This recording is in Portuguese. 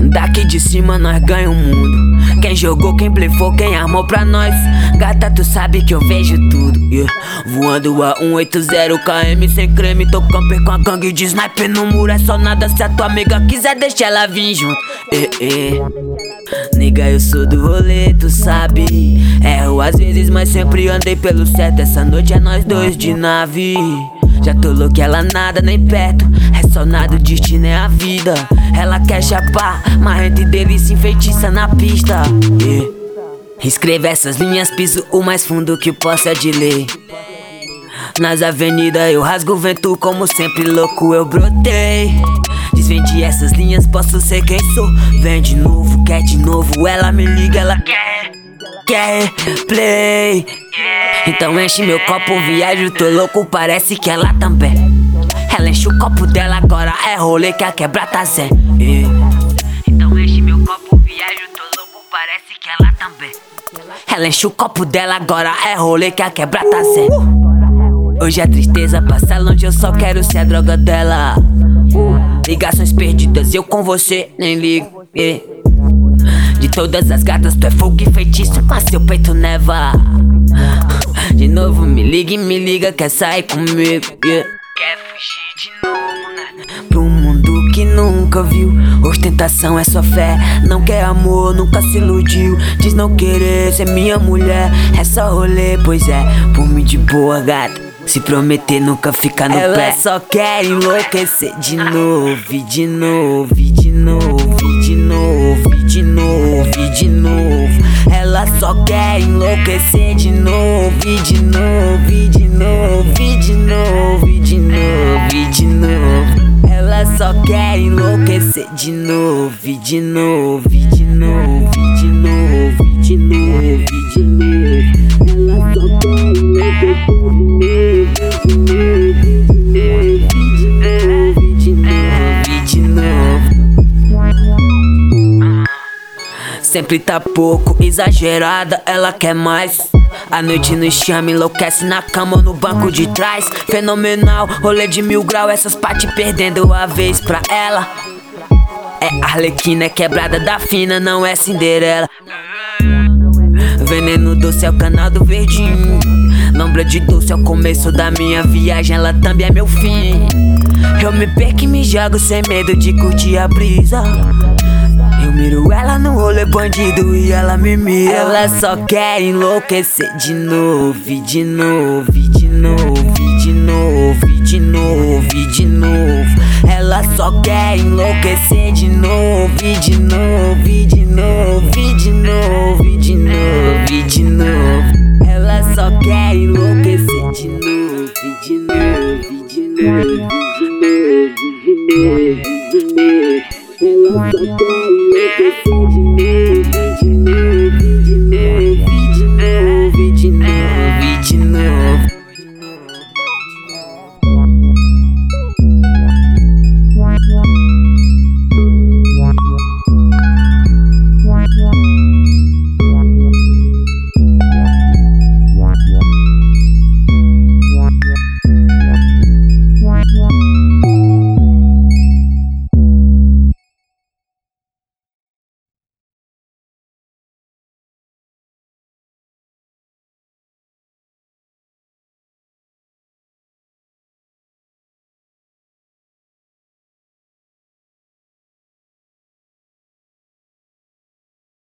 Daqui de cima nós ganha o mundo. Quem jogou, quem blefou, quem armou pra nós. Gata, tu sabe que eu vejo tudo, yeah. Voando a 180 km sem creme. Tô camper com a gangue de sniper no muro. É só nada se a tua amiga quiser, deixa ela vir junto. Nigga, eu sou do rolê, tu sabe. Erro às vezes, mas sempre andei pelo certo. Essa noite é nós dois de nave. Já tô louco, ela nada nem perto. É só nada, o destino é a vida. Ela quer chapar, mas entre dele se enfeitiça na pista, yeah. Escreva essas linhas, piso o mais fundo que possa de lei. Nas avenidas eu rasgo o vento, como sempre louco eu brotei. Desvende essas linhas, posso ser quem sou. Vem de novo, quer de novo. Ela me liga, ela quer play, yeah. Então enche meu copo, viajo, tô louco, parece que ela também. Ela enche o copo dela, agora é rolê que a quebra tá zen, yeah. Então enche meu copo, viajo, tô louco, parece que ela também. Ela enche o copo dela, agora é rolê que a quebra tá zen. Hoje a tristeza passa longe, eu só quero ser a droga dela. Ligações perdidas, eu com você nem ligo, yeah. De todas as gatas tu é fogo e feitiço, mas seu peito neva. De novo me liga, quer sair comigo, yeah. Quer fugir de novo, né? Pro mundo que nunca viu. Ostentação é só fé, não quer amor, nunca se iludiu. Diz não querer ser minha mulher, é só rolê, pois é. Por mim de boa, gata, se prometer nunca fica no pé. Ela só quer enlouquecer de novo, e de novo, e de novo, e de novo, e de novo, e de novo. Ela só quer enlouquecer de novo, e de novo, e de novo, e de novo, e de novo, e de novo. Ela só quer enlouquecer de novo, e de novo, e de novo, e de novo, e de novo, e de novo. Ela só quer enlouquecer de novo. Sempre tá pouco exagerada, ela quer mais. A noite nos chama, enlouquece na cama ou no banco de trás. Fenomenal, rolê de 1000 graus, essas partes perdendo a vez pra ela. É Arlequina, é quebrada da fina, não é Cinderela. Veneno doce é o canal do verdinho. Lombra de doce é o começo da minha viagem, ela também é meu fim. Eu me perco e me jogo sem medo de curtir a brisa. Eu miro ela no rolê bandido e ela me mira. Ela só quer enlouquecer de novo, e de novo, e de novo, e de novo, e de novo, e de novo. Ela só quer enlouquecer de novo, e de novo, e de novo, e de novo, e de novo, e de novo. Ela só quer enlouquecer de novo, e de novo, e de novo, e de novo, e de novo, e de novo. Ela só quer enlouquecer de novo, de novo.